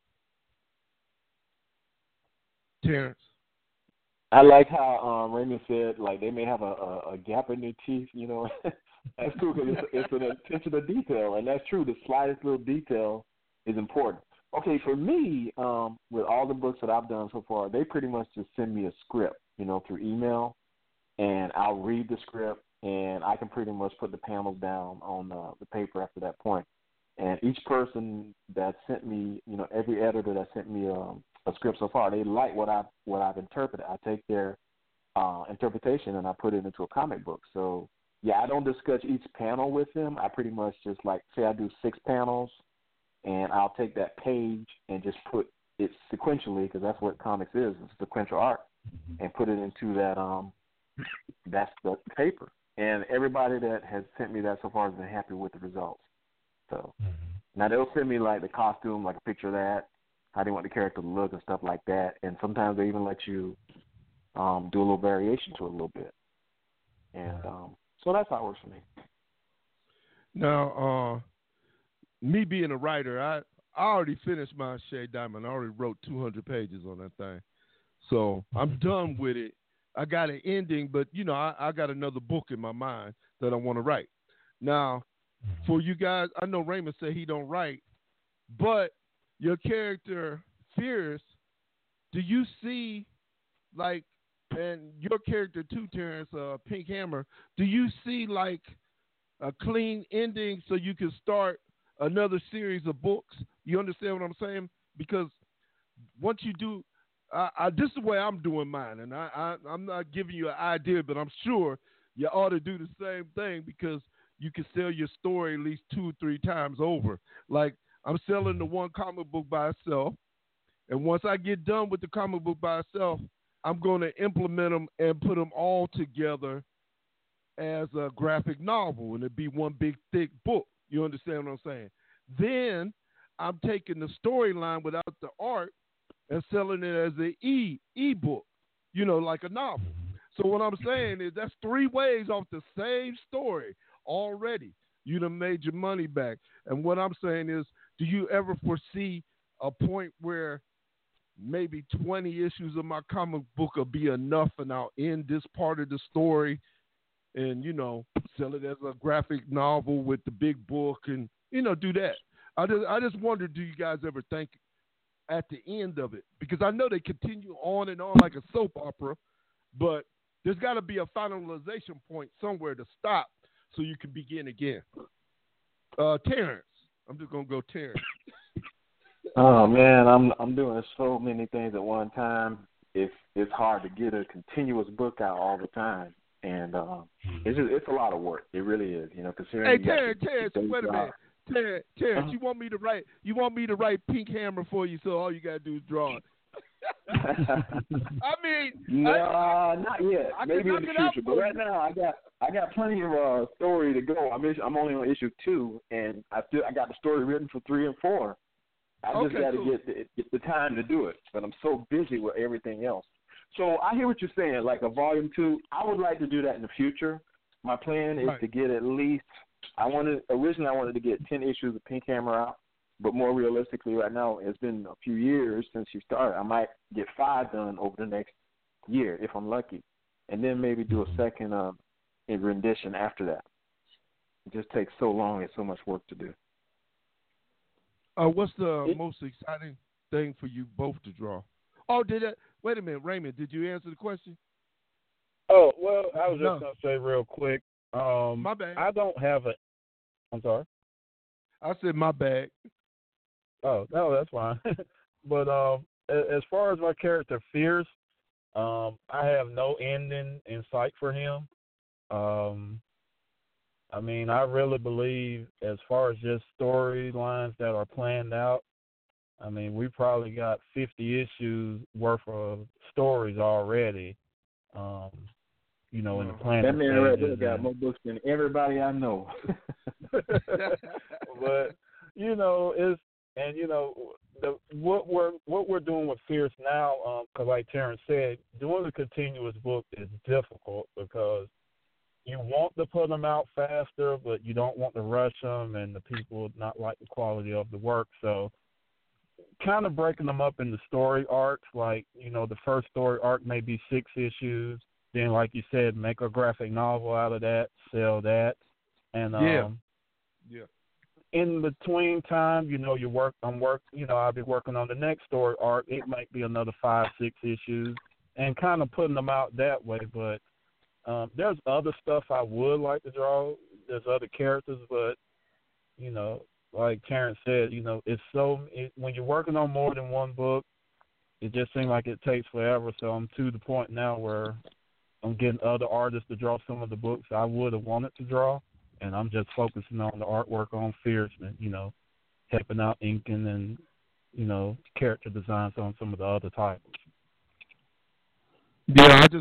Speaker 10: Terrence.
Speaker 12: I like how um, Raymond said, like, they may have a, a, a gap in their teeth, you know. That's true, because it's, it's an attention to detail, and that's true. The slightest little detail is important. Okay, for me, um, with all the books that I've done so far, they pretty much just send me a script, you know, through email, and I'll read the script, and I can pretty much put the panels down on uh, the paper after that point. And each person that sent me, you know, every editor that sent me um, a script so far, they like what I've, what I've interpreted. I take their uh, interpretation and I put it into a comic book. So, yeah, I don't discuss each panel with them. I pretty much just, like, say I do six panels, and I'll take that page and just put it sequentially, because that's what comics is, it's sequential art, and put it into that, um, that's the paper. and everybody that has sent me that so far has been happy with the results. So mm-hmm. now they'll send me like the costume, like a picture of that, how they want the character to look and stuff like that, and sometimes they even let you um, do a little variation to it a little bit, and um, so that's how it works for me.
Speaker 10: Now, uh, me being a writer, I, I already finished my Shay Diamond. I already wrote two hundred pages on that thing. So I'm done with it. I got an ending, but, you know, I, I got another book in my mind that I want to write. Now, for you guys, I know Raymond said he don't write, but your character, Fierce, do you see, like, and your character too, Terrence, uh, Pink Hammer, do you see, like, a clean ending so you can start another series of books? You understand what I'm saying? Because once you do, I, I, this is the way I'm doing mine, and I, I, I'm not giving you an idea, but I'm sure you ought to do the same thing because you can sell your story at least two or three times over. Like, I'm selling the one comic book by itself, and once I get done with the comic book by itself, I'm going to implement them and put them all together as a graphic novel, and it'd be one big, thick book. You understand what I'm saying? Then I'm taking the storyline without the art and selling it as an e e-book, you know, like a novel. So what I'm saying is that's three ways off the same story already. You done made your money back. And what I'm saying is, do you ever foresee a point where maybe twenty issues of my comic book will be enough and I'll end this part of the story and, you know, sell it as a graphic novel with the big book and, you know, do that? I just, I just wonder, do you guys ever think at the end of it? Because I know they continue on and on like a soap opera, but there's got to be a finalization point somewhere to stop so you can begin again. Uh, Terrence. I'm just going to go Terrence.
Speaker 12: Oh, man, I'm I'm doing so many things at one time. It's, it's hard to get a continuous book out all the time. And uh, it's just, it's a lot of work. It really is, you know. Considering
Speaker 10: hey, Terrence, Terrence, wait a minute. Terrence, Terrence, uh-huh. you want me to write? You want me to write Pink Hammer for you? So all you gotta do is draw it. I mean,
Speaker 12: no,
Speaker 10: I,
Speaker 12: not yet.
Speaker 10: I
Speaker 12: Maybe in the future, but right now I got I got plenty of uh, story to go. I'm I'm only on issue two, and I still I got the story written for three and four. I just
Speaker 10: okay,
Speaker 12: got to
Speaker 10: cool.
Speaker 12: get, the, get the time to do it, but I'm so busy with everything else. So I hear what you're saying, like a volume two. I would like to do that in the future. My plan is
Speaker 10: right.
Speaker 12: to get at least. I wanted originally I wanted to get ten issues of Pink Hammer out, but more realistically, right now it's been a few years since she started. I might get five done over the next year if I'm lucky, and then maybe do a second uh, rendition after that. It just takes so long and so much work to do.
Speaker 10: Uh, what's the
Speaker 12: it,
Speaker 10: most exciting thing for you both to draw? Oh, did it? Wait a minute, Raymond. Did you answer the question?
Speaker 11: Oh well, I was just
Speaker 10: no.
Speaker 11: gonna say real quick. Um,
Speaker 10: my bad.
Speaker 11: I don't have a. I'm sorry.
Speaker 10: I said my bad.
Speaker 11: Oh no, that's fine. But um, as far as my character Fierce, um, I have no ending in sight for him. Um, I mean, I really believe as far as just storylines that are planned out, I mean, we probably got fifty issues worth of stories already, um, you know, in the planning
Speaker 12: That man right there
Speaker 11: stages
Speaker 12: got
Speaker 11: and,
Speaker 12: more books than everybody I know.
Speaker 11: But, you know, it's, and, you know, the, what we're what we're doing with Fierce now, because um, like Terrence said, doing a continuous book is difficult because you want to put them out faster, but you don't want to rush them, and the people not like the quality of the work. So kind of breaking them up into story arcs, like, you know, the first story arc may be six issues. Then, like you said, make a graphic novel out of that, sell that. And
Speaker 10: yeah.
Speaker 11: um,
Speaker 10: yeah.
Speaker 11: in between time, you know, you work, I'm work, you know, I'll be working on the next story arc. It might be another five, six issues, and kind of putting them out that way. But Um, there's other stuff I would like to draw. There's other characters, but, you know, like Terrence said, you know, it's so it, when you're working on more than one book, it just seems like it takes forever. So I'm to the point now where I'm getting other artists to draw some of the books I would have wanted to draw, and I'm just focusing on the artwork on Fierce and, you know, helping out inking and, you know, character designs on some of the other titles.
Speaker 10: Yeah, I just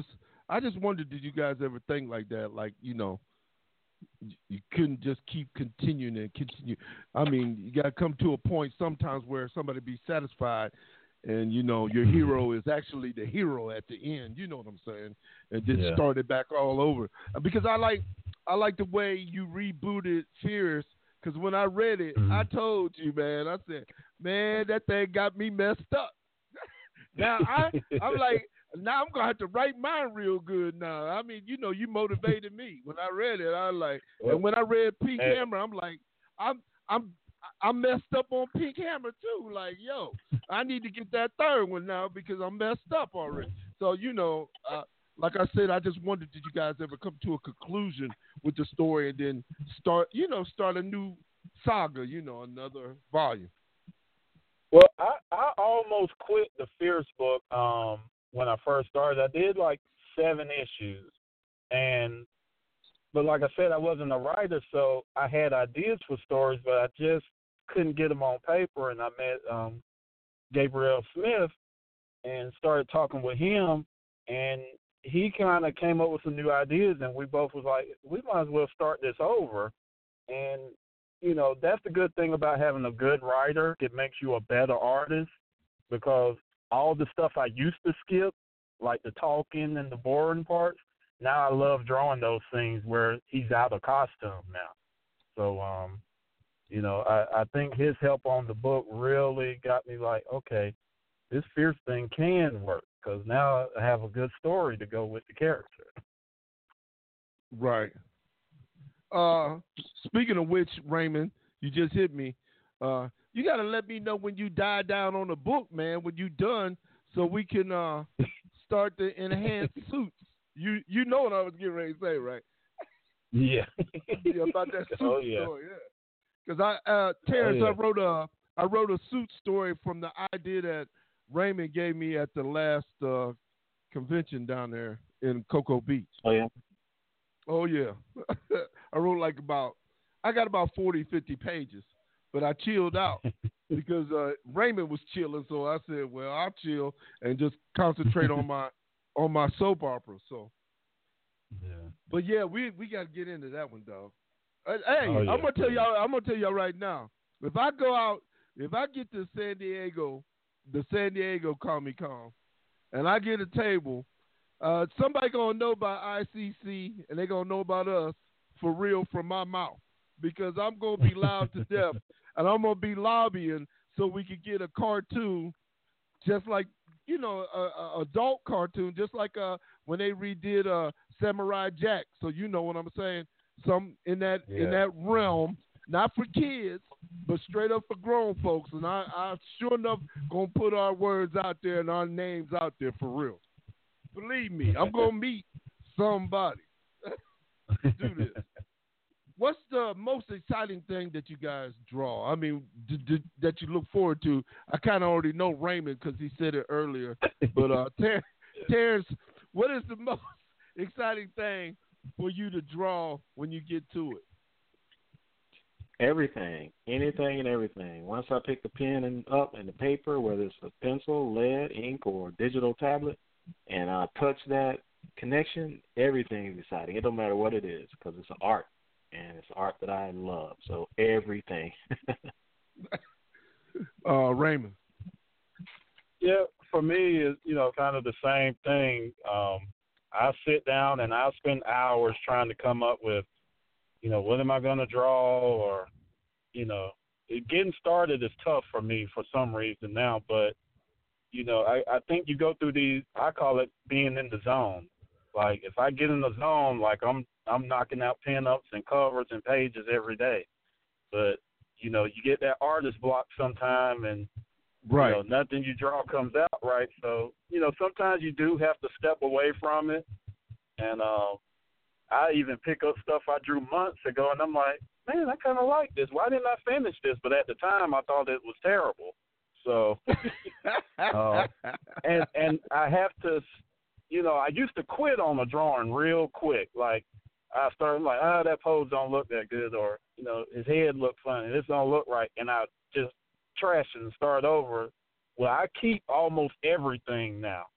Speaker 10: I just wondered, did you guys ever think like that? Like, you know, you couldn't just keep continuing and continue. I mean, you got to come to a point sometimes where somebody be satisfied, and you know your hero is actually the hero at the end. You know what I'm saying? And then
Speaker 11: Yeah.
Speaker 10: start it back all over. Because I like, I like the way you rebooted Fierce. Because when I read it,
Speaker 11: Mhm.
Speaker 10: I told you, man. I said, man, that thing got me messed up. Now I, I'm like. Now I'm gonna have to write mine real good now. I mean, you know, you motivated me when I read it. I was like, and when I read Pink
Speaker 11: Hey.
Speaker 10: Hammer, I'm like, I'm, I'm, I'm messed up on Pink Hammer too. Like, yo, I need to get that third one now because I'm messed up already. So, you know, uh, like I said, I just wondered, did you guys ever come to a conclusion with the story and then start, you know, start a new saga, you know, another volume?
Speaker 11: Well, I, I almost quit the Fierce book um, when I first started. I did like seven issues, and but like I said, I wasn't a writer, so I had ideas for stories, but I just couldn't get them on paper. And I met um, Gabriel Smith and started talking with him, and he kind of came up with some new ideas, and we both was like, we might as well start this over. And you know, that's the good thing about having a good writer. It makes you a better artist, because all the stuff I used to skip, like the talking and the boring parts, now I love drawing those things where he's out of costume now. So, um, you know, I, I think his help on the book really got me like, okay, this Fierce thing can work, because now I have a good story to go with the character.
Speaker 10: Right. Uh, speaking of which, Raymond, you just hit me. Uh, you got to let me know when you die down on the book, man, when you done, so we can uh, start the enhanced suits. You you know what I was getting ready to say, right?
Speaker 11: Yeah.
Speaker 10: Yeah, about that suit
Speaker 11: Oh, yeah.
Speaker 10: story, yeah. Because I, uh, Terrence,
Speaker 11: Oh, yeah.
Speaker 10: I wrote a I wrote a suit story from the idea that Raymond gave me at the last uh, convention down there in Cocoa Beach.
Speaker 12: Oh, yeah.
Speaker 10: Oh, yeah. I wrote like about, I got about forty, fifty pages, but I chilled out because uh, Raymond was chilling. So I said, well, I'll chill and just concentrate on my on my soap opera. So,
Speaker 11: Yeah.
Speaker 10: but yeah, we we got to get into that one, dog. Uh, hey,
Speaker 11: Oh, yeah.
Speaker 10: I'm gonna tell y'all. I'm gonna tell y'all right now. If I go out, if I get to San Diego, the San Diego Comic Con, and I get a table, uh, somebody gonna know about I C C, and they gonna know about us for real from my mouth, because I'm gonna be loud to death, and I'm gonna be lobbying so we can get a cartoon, just like, you know, a, a adult cartoon, just like uh when they redid uh Samurai Jack. So you know what I'm saying? Some in that
Speaker 11: Yeah.
Speaker 10: in that realm, not for kids, but straight up for grown folks. And I, I sure enough gonna put our words out there and our names out there for real. Believe me, I'm gonna meet somebody to do this. What's the most exciting thing that you guys draw? I mean, d- d- that you look forward to? I kind of already know Raymond because he said it earlier. But uh, Ter- Terrence, what is the most exciting thing for you to draw when you get to it?
Speaker 12: Everything, anything and everything. Once I pick the pen and up and the paper, whether it's a pencil, lead, ink, or digital tablet, and I touch that connection, everything is exciting. It don't matter what it is, because it's art, and it's art that I love. So everything.
Speaker 10: uh, Raymond.
Speaker 11: Yeah, for me, it's, you know, kind of the same thing. Um, I sit down and I spend hours trying to come up with, you know, what am I going to draw, or, you know, it, getting started is tough for me for some reason now, but, you know, I, I think you go through these, I call it being in the zone. Like, if I get in the zone, like I'm I'm knocking out pin-ups and covers and pages every day. But, you know, you get that artist block sometime, and,
Speaker 10: right.
Speaker 11: you know, nothing you draw comes out right. So, you know, sometimes you do have to step away from it. And uh, I even pick up stuff I drew months ago, and I'm like, man, I kind of like this. Why didn't I finish this? But at the time, I thought it was terrible. So, uh, and and I have to, you know, I used to quit on a drawing real quick. Like, I started like, ah, oh, that pose don't look that good, or, you know, his head looked funny. This don't look right. And I just trash it and start over. Well, I keep almost everything now.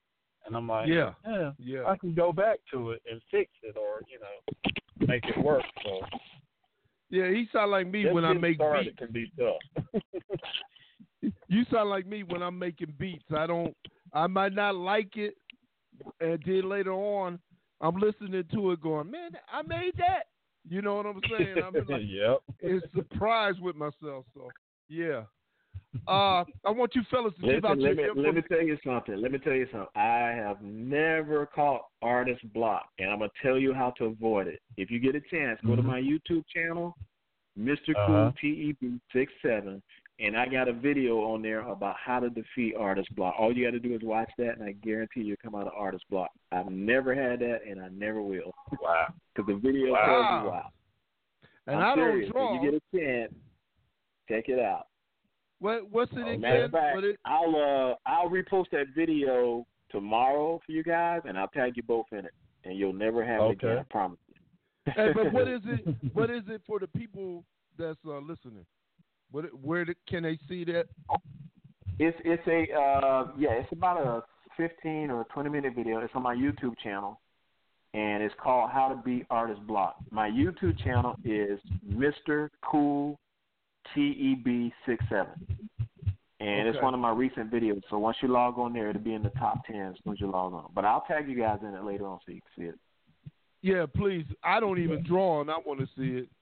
Speaker 11: And I'm like,
Speaker 10: yeah,
Speaker 11: yeah,
Speaker 10: yeah.
Speaker 11: I can go back to it and fix it, or you know, make it work. So
Speaker 10: yeah, he sound like me
Speaker 11: just
Speaker 10: when I
Speaker 11: getting
Speaker 10: make
Speaker 11: started
Speaker 10: beats.
Speaker 11: can be tough.
Speaker 10: You sound like me when I'm making beats. I don't. I might not like it, and then later on, I'm listening to it, going, "Man, I made that." You know what I'm saying? I'm like,
Speaker 11: yep.
Speaker 10: it's surprised with myself. So yeah. Uh, I want you fellas to give
Speaker 12: Listen,
Speaker 10: out your
Speaker 12: let me,
Speaker 10: information.
Speaker 12: let me tell you something. Let me tell you something. I have never caught artist block, and I'm going to tell you how to avoid it. If you get a chance, go
Speaker 10: Mm-hmm.
Speaker 12: to my YouTube channel, Mister
Speaker 11: Uh-huh.
Speaker 12: Cool T E B six seven, and I got a video on there about how to defeat artist block. All you got to do is watch that, and I guarantee you'll come out of artist block. I've never had that, and I never will.
Speaker 11: Wow.
Speaker 12: Because the video
Speaker 10: Wow.
Speaker 12: tells you why.
Speaker 10: And
Speaker 12: I'm
Speaker 10: I
Speaker 12: serious.
Speaker 10: don't draw.
Speaker 12: If you get a chance, check it out.
Speaker 10: What, what's it
Speaker 12: Oh,
Speaker 10: again?
Speaker 12: matter of fact,
Speaker 10: What it,
Speaker 12: I'll uh I'll repost that video tomorrow for you guys, and I'll tag you both in it, and you'll never have it again.
Speaker 11: Okay.
Speaker 12: I promise.
Speaker 10: hey, but what is it? What is it for the people that's uh, listening? What? Where the, can they see that?
Speaker 12: It's it's a uh yeah, it's about a fifteen or twenty minute video. It's on my YouTube channel, and it's called How to Beat Artist Block. My YouTube channel is Mister Cool T E B six seven. And
Speaker 10: Okay.
Speaker 12: it's one of my recent videos. So once you log on there, it'll be in the top ten as soon as you log on. But I'll tag you guys in it later on so you can see it.
Speaker 10: Yeah, please. I don't even draw, and I want to see it.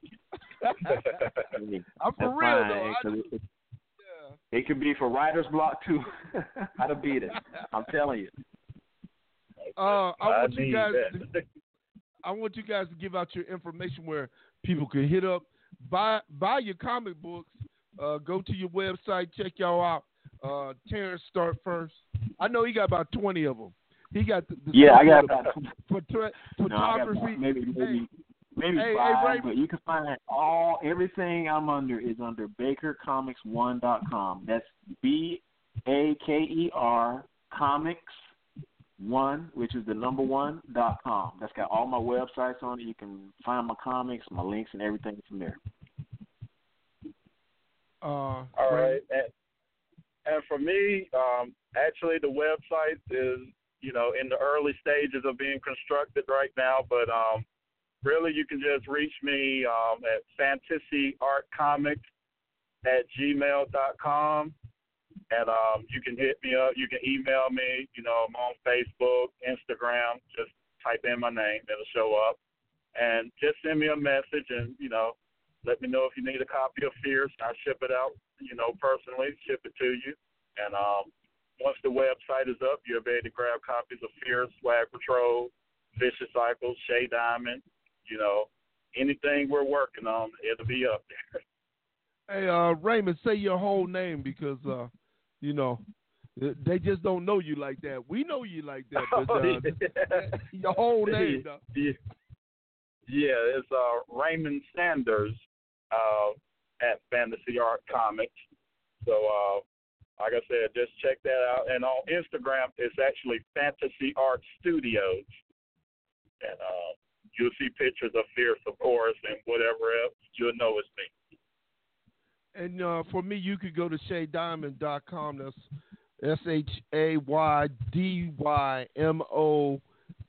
Speaker 10: I'm for
Speaker 12: That's
Speaker 10: real
Speaker 12: fine,
Speaker 10: though. I,
Speaker 12: 'cause it, it,
Speaker 10: yeah.
Speaker 12: it could be for writer's block too. How to beat it. I'm telling you.
Speaker 10: Uh, I
Speaker 11: I
Speaker 10: want you
Speaker 11: need
Speaker 10: guys.
Speaker 11: that.
Speaker 10: To, I want you guys to give out your information where people can hit up, buy buy your comic books. Uh, go to your website, check y'all out. Uh, Terrence Start First. I know he got about twenty of them. He got the, the
Speaker 12: Yeah, I got
Speaker 10: the,
Speaker 12: about
Speaker 10: for, for,
Speaker 12: no, I got
Speaker 10: photography.
Speaker 12: about maybe maybe
Speaker 10: Hey,
Speaker 12: maybe
Speaker 10: hey,
Speaker 12: five,
Speaker 10: hey, Ray,
Speaker 12: but you can find all everything I'm under is under Baker Comics one dot com. That's B A K E R Comics one, which is the number one dot com. That's got all my websites on it. You can find my comics, my links, and everything from there.
Speaker 10: Uh,
Speaker 11: All
Speaker 10: Ray,
Speaker 11: right. And, and for me, um, actually, the website is, you know, in the early stages of being constructed right now. But um, really, you can just reach me um, at fantasy art comics at gmail dot com. And um, you can hit me up. You can email me. You know, I'm on Facebook, Instagram. Just type in my name. It'll show up. And just send me a message and, you know, let me know if you need a copy of Fierce. I'll ship it out, you know, personally, ship it to you. And um, once the website is up, you'll be able to grab copies of Fierce, Swag Patrol, Vicious Cycles, Shay Diamond, you know, anything we're working on, it'll be up there.
Speaker 10: hey, uh, Raymond, say your whole name because, uh, you know, they just don't know you like that. We know you like that, but uh,
Speaker 11: Oh, yeah.
Speaker 10: your whole name, though.
Speaker 11: Yeah, yeah it's uh, Raymond Sanders uh, at Fantasy Art Comics. So, uh, like I said, just check that out. And on Instagram, it's actually Fantasy Art Studios. And uh, you'll see pictures of Fierce, of course, and whatever else. You'll know it's me.
Speaker 10: And uh, for me, you could go to shay diamond dot com. That's S H A Y D Y M O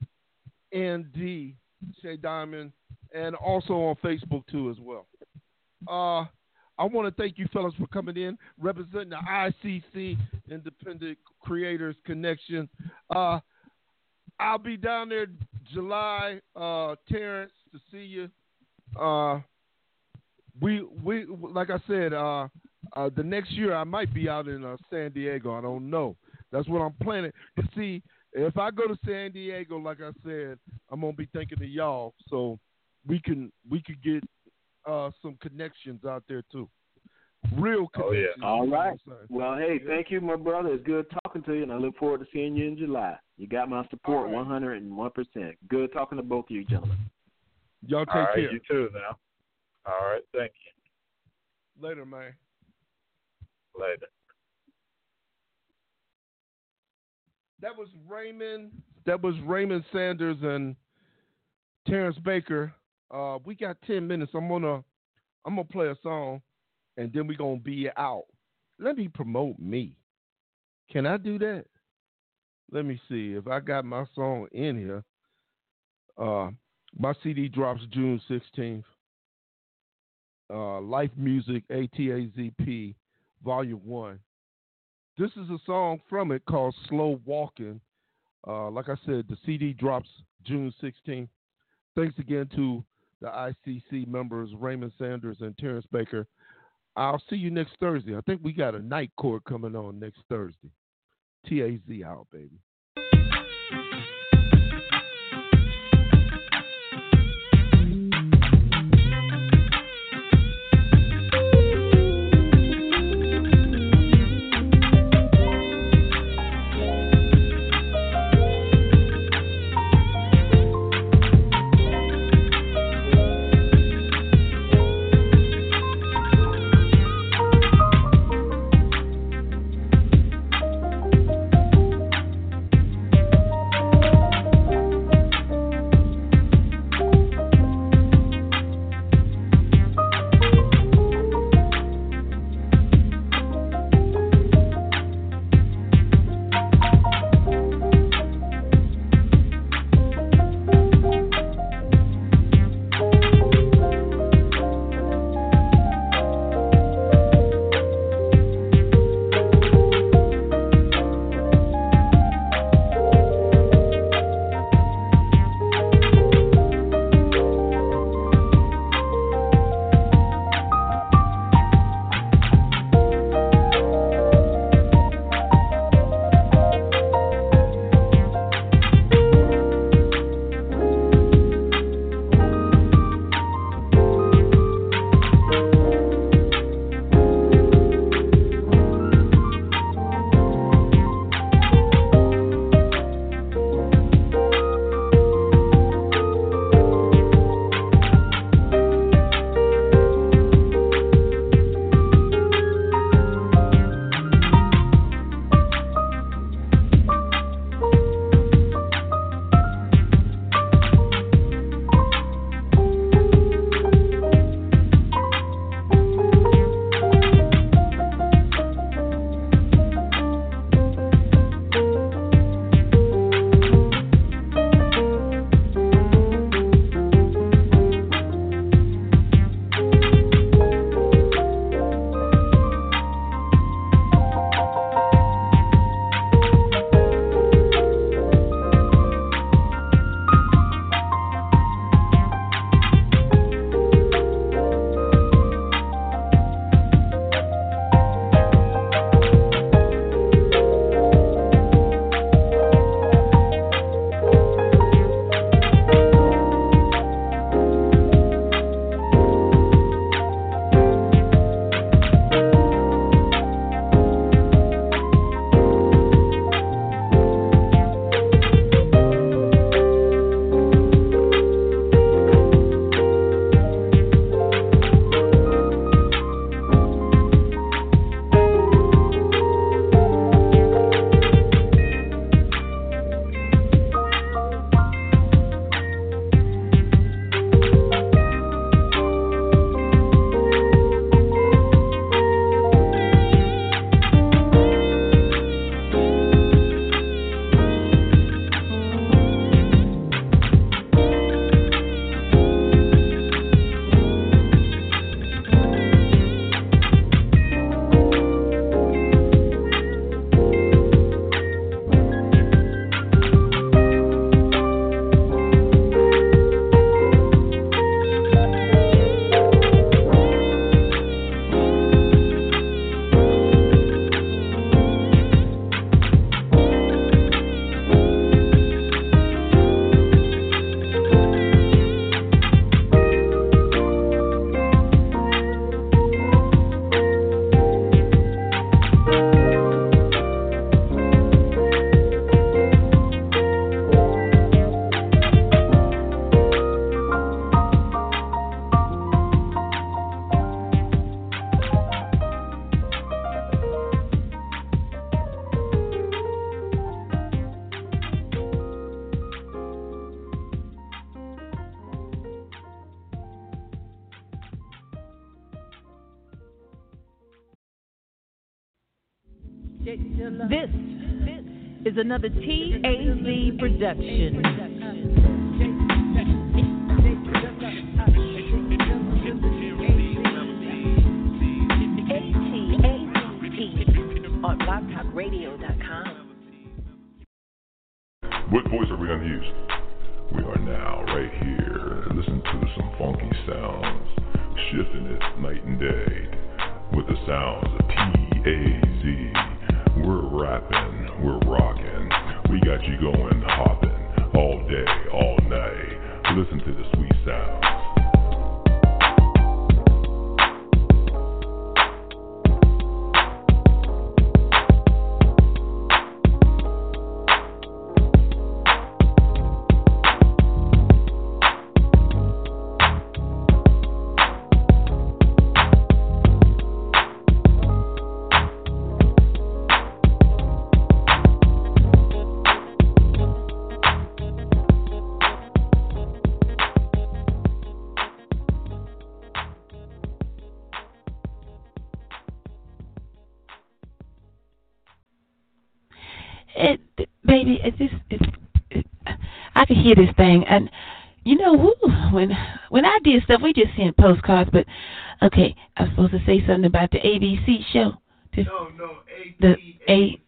Speaker 10: N D, Shay Diamond, and also on Facebook, too, as well. Uh, I want to thank you fellas for coming in, representing the I C C, Independent Creators Connection. Uh, I'll be down there July, uh, Terrence, to see you. Uh, we we like I said, uh, uh, the next year I might be out in uh, San Diego. I don't know. That's what I'm planning. But see, if I go to San Diego, like I said, I'm gonna be thinking of y'all, so we can we could get uh, some connections out there too. Real connections.
Speaker 11: Oh, yeah.
Speaker 12: All
Speaker 10: you know
Speaker 12: right.
Speaker 10: what I'm saying?
Speaker 12: Well, hey,
Speaker 10: Yeah.
Speaker 12: thank you, my brother. It's good talking to you, and I look forward to seeing you in July. You got my support
Speaker 10: All right.
Speaker 12: one hundred one percent. Good talking to both of you gentlemen.
Speaker 10: Y'all take
Speaker 11: All right,
Speaker 10: care.
Speaker 11: you too now. All right, thank you.
Speaker 10: Later, man.
Speaker 11: Later.
Speaker 10: That was Raymond. That was Raymond Sanders and Terrence Baker. Uh, we got ten minutes. I'm gonna I'm gonna play a song, and then we're gonna be out. Let me promote me. Can I do that? let me see if I got my song in here. Uh, my C D drops June sixteenth. Uh, Life Music A T A Z P Volume One. This is a song from it called Slow Walking. Uh, like I said, the C D drops June sixteenth. Thanks again to the I C C members, Raymond Sanders and Terrence Baker. I'll see you next Thursday. I think we got a night court coming on next Thursday. T A Z out, baby.
Speaker 1: This, this is another T A Z production. On blog talk radio dot com.
Speaker 13: What voice are we going to use? We are now right here. Listen to some funky sounds, shifting it night and day with the sounds of T A Z. We're rapping, we're rocking. We got you going hopping all day, all night. Listen to the sweet sounds.
Speaker 14: It, baby, it just, it, it, I could hear this thing, and you know, woo, when when I did stuff, we just sent postcards. But okay, I was supposed to say something about the A B C show. The,
Speaker 10: no, no, A
Speaker 14: the A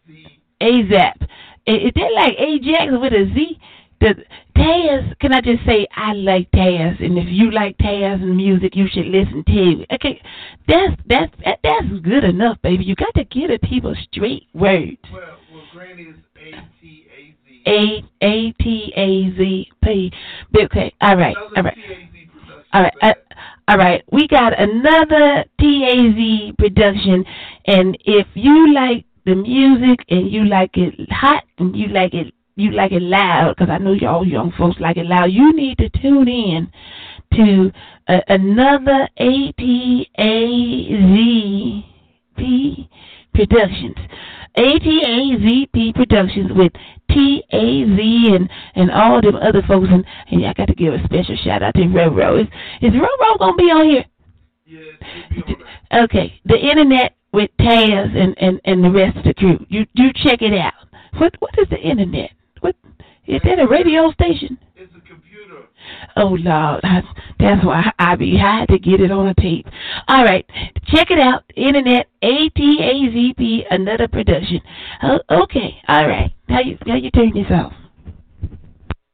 Speaker 14: AZAP. Is that like Ajax with a Z? The Taz. Can I just say I like Taz, and if you like Taz and music, you should listen to. Okay, that's that's that's good enough, baby. You got to give the people straight words.
Speaker 10: Well, well, Granny is A T A Z.
Speaker 14: A A T A Z P. Okay, all right, all right, all right, uh, all right. We got another T A Z production, and if you like the music and you like it hot and you like it you like it loud, because I know y'all young folks like it loud, you need to tune in to uh, another A T A Z P Productions. A T A Z P Productions with T A Z and, and all them other folks. And, and I got to give a special shout out to Roro. Is, is Roro going to be on here?
Speaker 10: Yeah, he'll be on there.
Speaker 14: Okay, the internet with Taz and, and, and the rest of the crew. You you check it out. What What is the internet? What is that, a radio station?
Speaker 10: It's a computer.
Speaker 14: Oh, Lord. I, that's why I be had to get it on a tape. All right. Check it out. Internet, A T A Z P, another production. Oh, okay. All right. How you, how you turn this off?